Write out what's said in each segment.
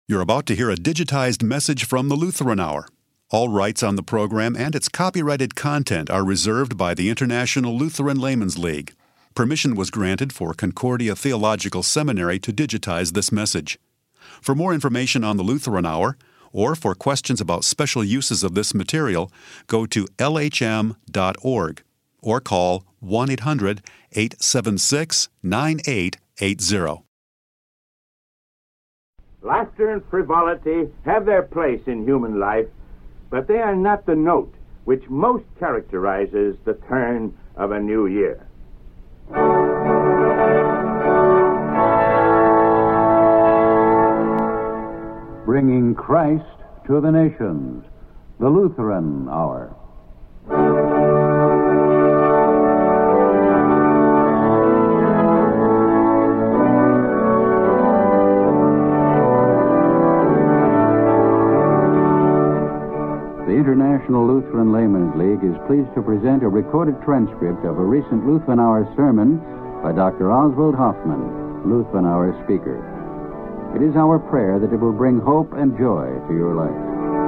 You're about to hear a digitized message from the Lutheran Hour. All rights on the program and its copyrighted content are reserved by the International Lutheran Laymen's League. Permission was granted for Concordia Theological Seminary to digitize this message. For more information on the Lutheran Hour, or for questions about special uses of this material, go to lhm.org or call 1-800-876-9880. Laughter and frivolity have their place in human life, but they are not the note which most characterizes the turn of a new year. Bringing Christ to the nations, the Lutheran Hour. The International Lutheran Laymen's League is pleased to present a recorded transcript of a recent Lutheran Hour sermon by Dr. Oswald Hoffman, Lutheran Hour speaker. It is our prayer that it will bring hope and joy to your life.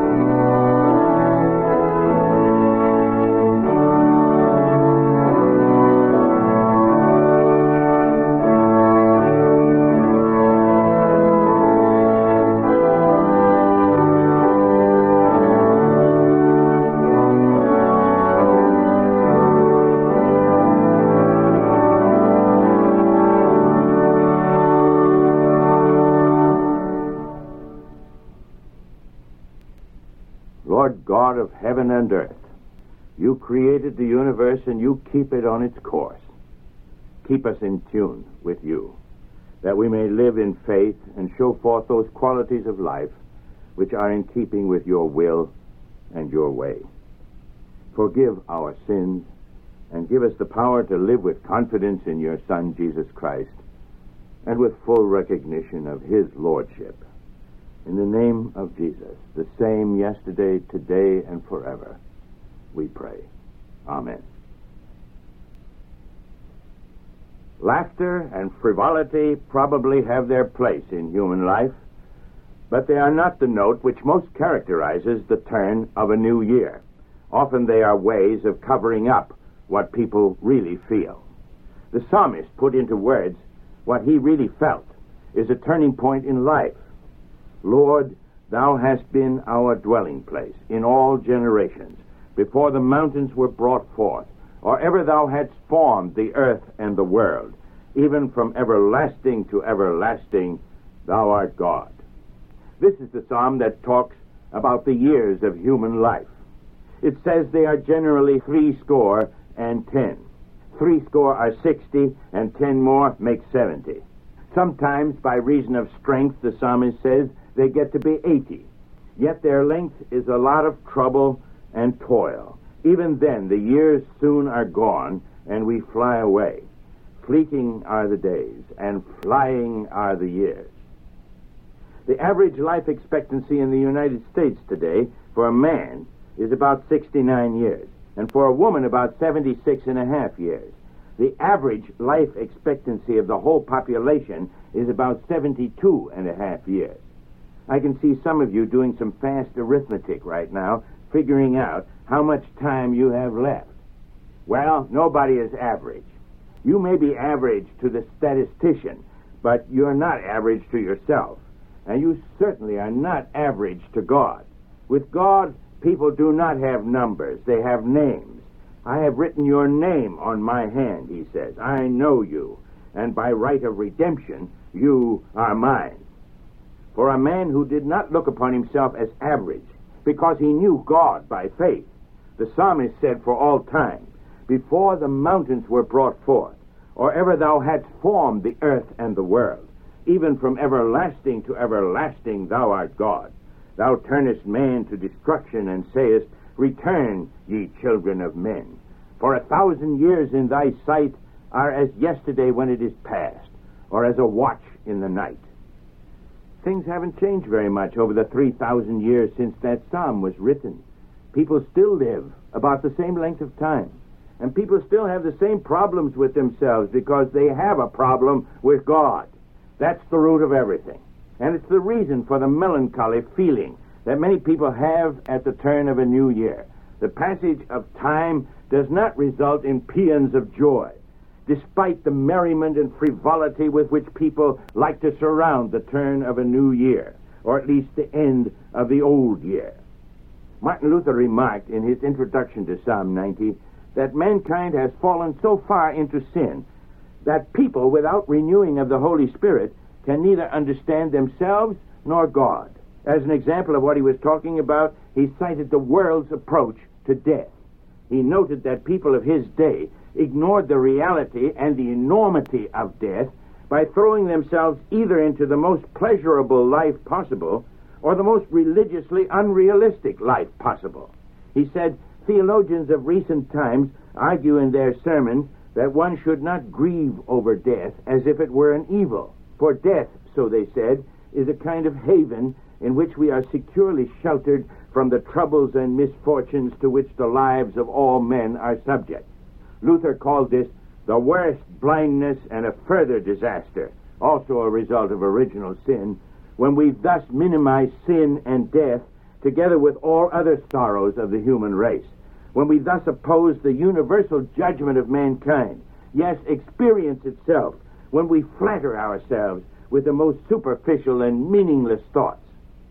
Lord God of heaven and earth, you created the universe and you keep it on its course. Keep us in tune with you, that we may live in faith and show forth those qualities of life which are in keeping with your will and your way. Forgive our sins and give us the power to live with confidence in your Son, Jesus Christ, and with full recognition of his lordship. In the name of Jesus, the same yesterday, today, and forever, we pray. Amen. Laughter and frivolity probably have their place in human life, but they are not the note which most characterizes the turn of a new year. Often they are ways of covering up what people really feel. The psalmist put into words what he really felt is a turning point in life. Lord, thou hast been our dwelling place in all generations, before the mountains were brought forth, or ever thou hadst formed the earth and the world. Even from everlasting to everlasting, thou art God. This is the psalm that talks about the years of human life. It says they are generally 60 and 10. 60 are 60, and 10 more make 70. Sometimes, by reason of strength, the psalmist says, they get to be 80. Yet their length is a lot of trouble and toil. Even then, the years soon are gone, and we fly away. Fleeting are the days, and flying are the years. The average life expectancy in the United States today for a man is about 69 years, and for a woman about 76 and a half years. The average life expectancy of the whole population is about 72 and a half years. I can see some of you doing some fast arithmetic right now, figuring out how much time you have left. Well, nobody is average. You may be average to the statistician, but you're not average to yourself. And you certainly are not average to God. With God, people do not have numbers. They have names. I have written your name on my hand, he says. I know you, and by right of redemption, you are mine. For a man who did not look upon himself as average, because he knew God by faith, the psalmist said for all time, before the mountains were brought forth, or ever thou hadst formed the earth and the world, even from everlasting to everlasting thou art God. Thou turnest man to destruction, and sayest, return, ye children of men. For 1,000 years in thy sight are as yesterday when it is past, or as a watch in the night. Things haven't changed very much over the 3,000 years since that psalm was written. People still live about the same length of time. And people still have the same problems with themselves because they have a problem with God. That's the root of everything. And it's the reason for the melancholy feeling that many people have at the turn of a new year. The passage of time does not result in paeans of joy, despite the merriment and frivolity with which people like to surround the turn of a new year, or at least the end of the old year. Martin Luther remarked in his introduction to Psalm 90 that mankind has fallen so far into sin that people without renewing of the Holy Spirit can neither understand themselves nor God. As an example of what he was talking about, he cited the world's approach to death. He noted that people of his day ignored the reality and the enormity of death by throwing themselves either into the most pleasurable life possible or the most religiously unrealistic life possible. He said, theologians of recent times argue in their sermons that one should not grieve over death as if it were an evil. For death, so they said, is a kind of haven in which we are securely sheltered from the troubles and misfortunes to which the lives of all men are subject. Luther called this the worst blindness and a further disaster, also a result of original sin, when we thus minimize sin and death together with all other sorrows of the human race, when we thus oppose the universal judgment of mankind, yes, experience itself, when we flatter ourselves with the most superficial and meaningless thoughts.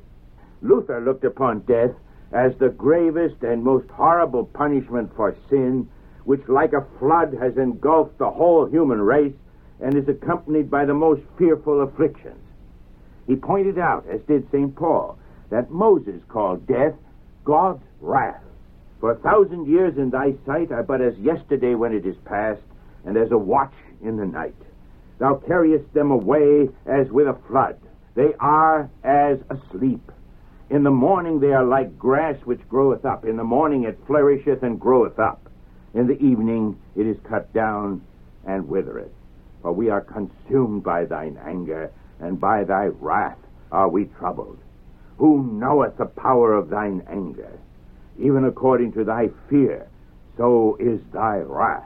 Luther looked upon death as the gravest and most horrible punishment for sin, which like a flood has engulfed the whole human race and is accompanied by the most fearful afflictions. He pointed out, as did St. Paul, that Moses called death God's wrath. For 1,000 years in thy sight are but as yesterday when it is past, and as a watch in the night. Thou carriest them away as with a flood. They are as asleep. In the morning they are like grass which groweth up. In the morning it flourisheth and groweth up. In the evening it is cut down and withereth. For we are consumed by thine anger, and by thy wrath are we troubled. Who knoweth the power of thine anger? Even according to thy fear, so is thy wrath.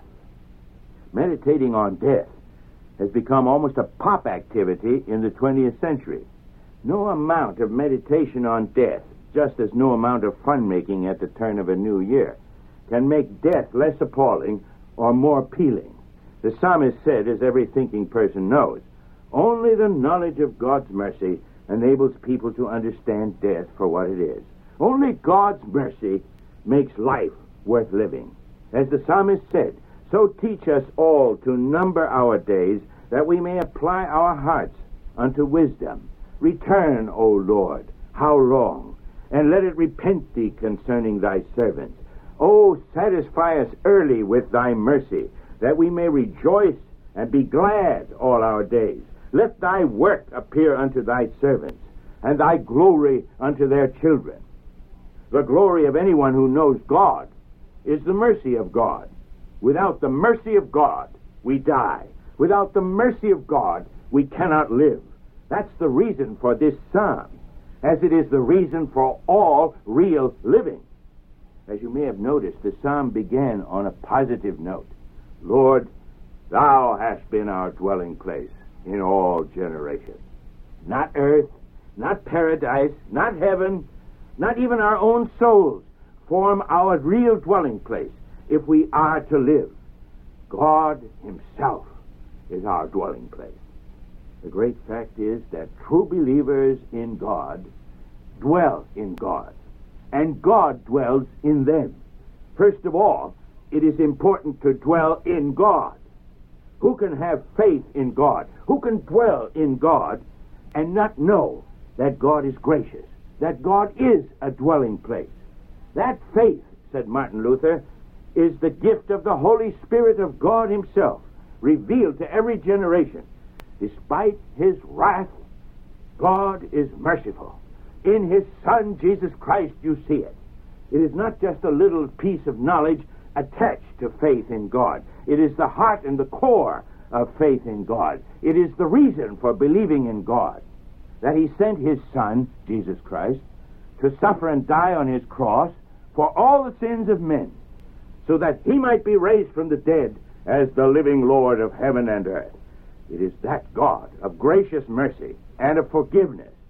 Meditating on death has become almost a pop activity in the 20th century. No amount of meditation on death, just as no amount of fun-making at the turn of a new year, can make death less appalling or more appealing. The psalmist said, as every thinking person knows, only the knowledge of God's mercy enables people to understand death for what it is. Only God's mercy makes life worth living. As the psalmist said, so teach us all to number our days, that we may apply our hearts unto wisdom. Return, O Lord, how long? And let it repent thee concerning thy servants. O satisfy us early with thy mercy, that we may rejoice and be glad all our days. Let thy work appear unto thy servants, and thy glory unto their children. The glory of anyone who knows God is the mercy of God. Without the mercy of God, we die. Without the mercy of God, we cannot live. That's the reason for this psalm, as it is the reason for all real living. As you may have noticed, the psalm began on a positive note. Lord, thou hast been our dwelling place in all generations. Not earth, not paradise, not heaven, not even our own souls form our real dwelling place if we are to live. God himself is our dwelling place. The great fact is that true believers in God dwell in God, and God dwells in them. First of all, it is important to dwell in God. Who can have faith in God? Who can dwell in God and not know that God is gracious, that God is a dwelling place? That faith, said Martin Luther, is the gift of the Holy Spirit of God himself, revealed to every generation. Despite his wrath, God is merciful. In his Son, Jesus Christ, you see it. It is not just a little piece of knowledge attached to faith in God. It is the heart and the core of faith in God. It is the reason for believing in God, that he sent his Son, Jesus Christ, to suffer and die on his cross for all the sins of men, so that he might be raised from the dead as the living Lord of heaven and earth. It is that God of gracious mercy and of forgiveness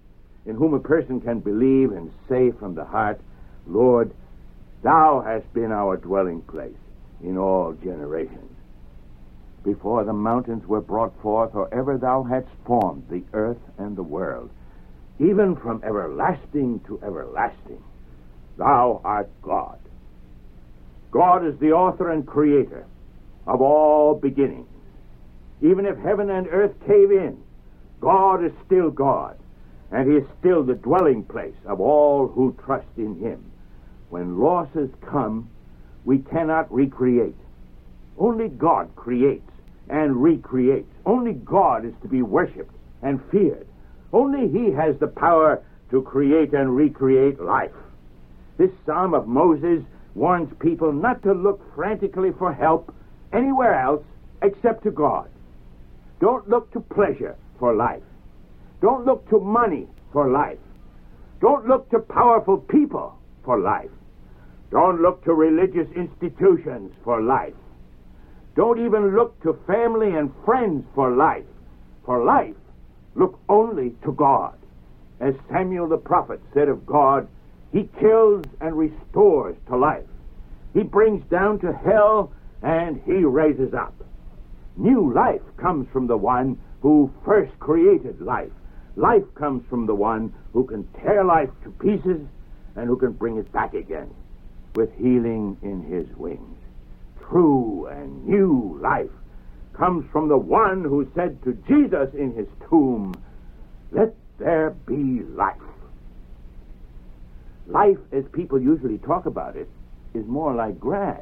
in whom a person can believe and say from the heart, Lord, thou hast been our dwelling place in all generations. Before the mountains were brought forth, or ever thou hadst formed the earth and the world, even from everlasting to everlasting, thou art God. God is the author and creator of all beginnings. Even if heaven and earth cave in, God is still God, and he is still the dwelling place of all who trust in him. When losses come, we cannot recreate. Only God creates and recreates. Only God is to be worshipped and feared. Only he has the power to create and recreate life. This Psalm of Moses warns people not to look frantically for help anywhere else except to God. Don't look to pleasure for life. Don't look to money for life. Don't look to powerful people for life. Don't look to religious institutions for life. Don't even look to family and friends for life. For life, look only to God. As Samuel the prophet said of God, he kills and restores to life. He brings down to hell and he raises up. New life comes from the one who first created life. Life comes from the one who can tear life to pieces and who can bring it back again with healing in his wings. True and new life comes from the one who said to Jesus in his tomb, "Let there be life." Life, as people usually talk about it, is more like grass.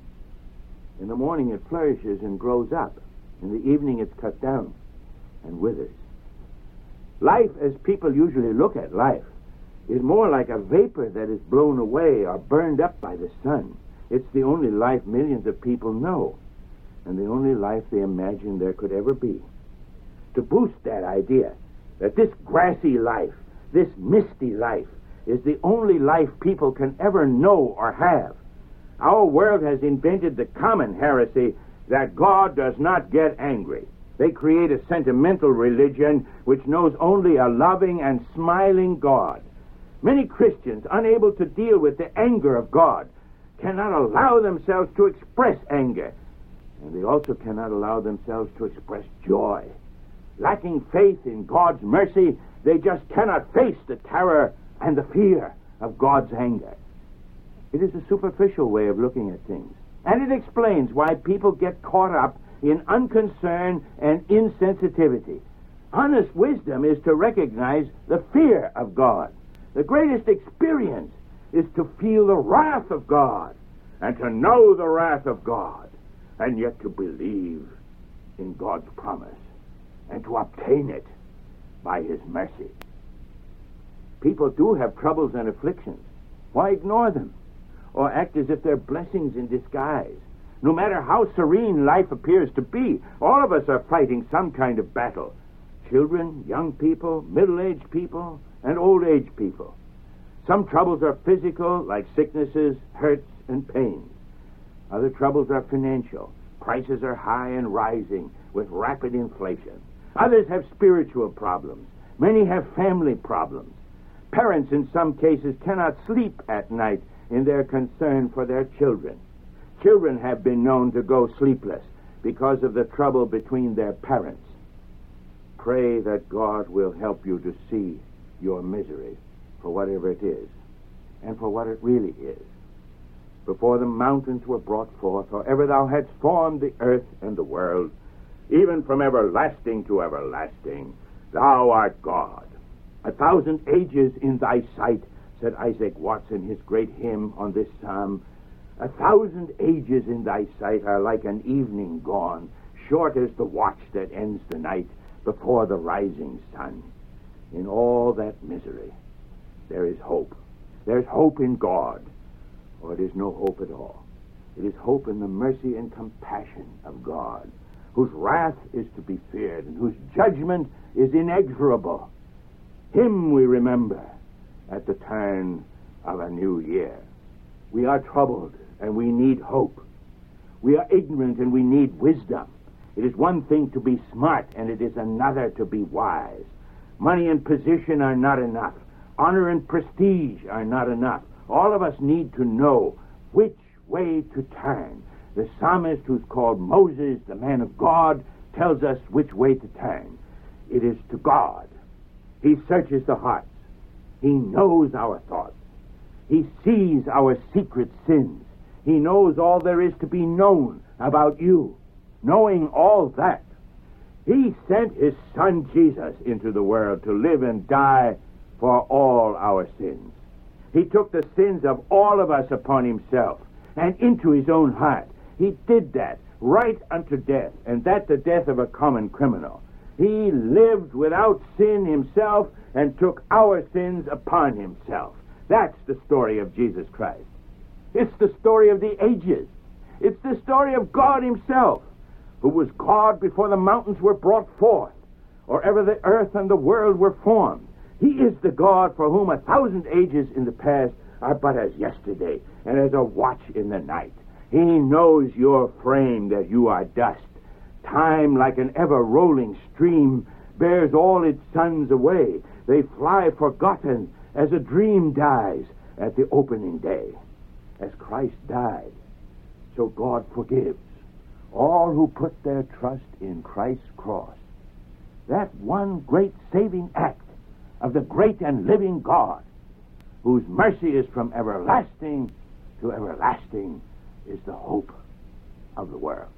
In the morning it flourishes and grows up. In the evening it's cut down and withers. Life, as people usually look at life, is more like a vapor that is blown away or burned up by the sun. It's the only life millions of people know, and the only life they imagine there could ever be. To boost that idea that this grassy life, this misty life, is the only life people can ever know or have, our world has invented the common heresy that God does not get angry. They create a sentimental religion which knows only a loving and smiling God. Many Christians, unable to deal with the anger of God, cannot allow themselves to express anger, and they also cannot allow themselves to express joy. Lacking faith in God's mercy, they just cannot face the terror and the fear of God's anger. It is a superficial way of looking at things, and it explains why people get caught up in unconcern and insensitivity. Honest wisdom is to recognize the fear of God. The greatest experience is to feel the wrath of God, and to know the wrath of God, and yet to believe in God's promise, and to obtain it by his mercy. People do have troubles and afflictions. Why ignore them, or act as if they're blessings in disguise? No matter how serene life appears to be, all of us are fighting some kind of battle. Children, young people, middle-aged people, and old-age people. Some troubles are physical, like sicknesses, hurts, and pains. Other troubles are financial. Prices are high and rising with rapid inflation. Others have spiritual problems. Many have family problems. Parents, in some cases, cannot sleep at night in their concern for their children. Children have been known to go sleepless because of the trouble between their parents. Pray that God will help you to see your misery for whatever it is, and for what it really is. Before the mountains were brought forth, or ever thou hadst formed the earth and the world, even from everlasting to everlasting, thou art God. 1,000 ages in thy sight, said Isaac Watts in his great hymn on this psalm. 1,000 ages in thy sight are like an evening gone, short as the watch that ends the night before the rising sun. In all that misery, there is hope. There's hope in God, or it is no hope at all. It is hope in the mercy and compassion of God, whose wrath is to be feared and whose judgment is inexorable. Him we remember at the turn of a new year. We are troubled and we need hope. We are ignorant and we need wisdom. It is one thing to be smart and it is another to be wise. Money and position are not enough. Honor and prestige are not enough. All of us need to know which way to turn. The psalmist, who's called Moses, the man of God, tells us which way to turn. It is to God. He searches the hearts. He knows our thoughts. He sees our secret sins. He knows all there is to be known about you. Knowing all that, He sent His Son Jesus into the world to live and die for all our sins. He took the sins of all of us upon Himself and into His own heart. He did that right unto death, and that the death of a common criminal. He lived without sin Himself and took our sins upon Himself. That's the story of Jesus Christ. It's the story of the ages. It's the story of God Himself, who was God before the mountains were brought forth, or ever the earth and the world were formed. He is the God for whom 1,000 ages in the past are but as yesterday, and as a watch in the night. He knows your frame, that you are dust. Time, like an ever-rolling stream, bears all its sons away. They fly forgotten as a dream dies at the opening day. As Christ died, so God forgives all who put their trust in Christ's cross. That one great saving act of the great and living God, whose mercy is from everlasting to everlasting, is the hope of the world.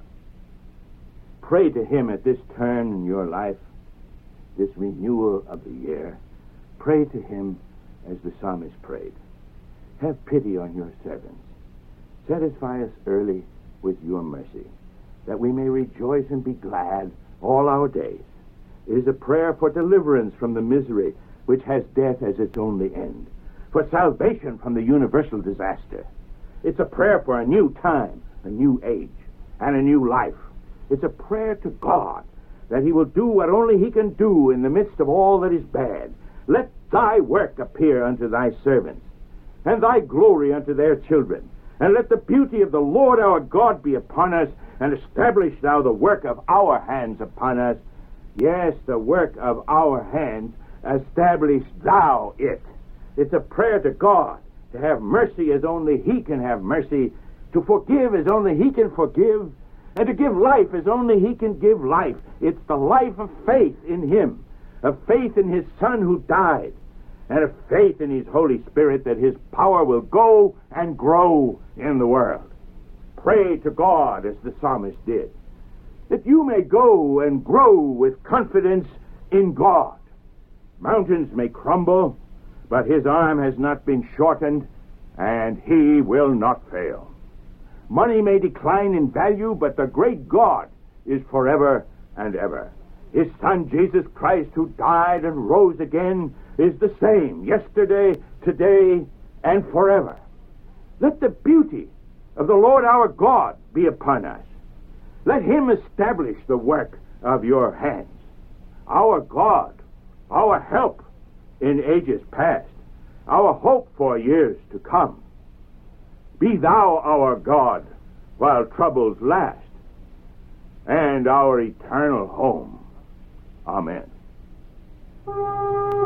Pray to Him at this turn in your life, this renewal of the year. Pray to Him as the psalmist prayed. Have pity on your servants. Satisfy us early with your mercy, that we may rejoice and be glad all our days. It is a prayer for deliverance from the misery which has death as its only end, for salvation from the universal disaster. It's a prayer for a new time, a new age, and a new life. It's a prayer to God that He will do what only He can do in the midst of all that is bad. Let Thy work appear unto Thy servants, and Thy glory unto their children. And let the beauty of the Lord our God be upon us, and establish Thou the work of our hands upon us. Yes, the work of our hands, establish Thou it. It's a prayer to God to have mercy as only He can have mercy, to forgive as only He can forgive, and to give life as only He can give life. It's the life of faith in Him, of faith in His Son who died, and of faith in His Holy Spirit, that His power will go and grow in the world. Pray to God as the psalmist did, that you may go and grow with confidence in God. Mountains may crumble, but His arm has not been shortened, and He will not fail. Money may decline in value, but the great God is forever and ever. His Son, Jesus Christ, who died and rose again, is the same yesterday, today, and forever. Let the beauty of the Lord our God be upon us. Let Him establish the work of your hands. Our God, our help in ages past, our hope for years to come. Be Thou our God while troubles last, and our eternal home. Amen.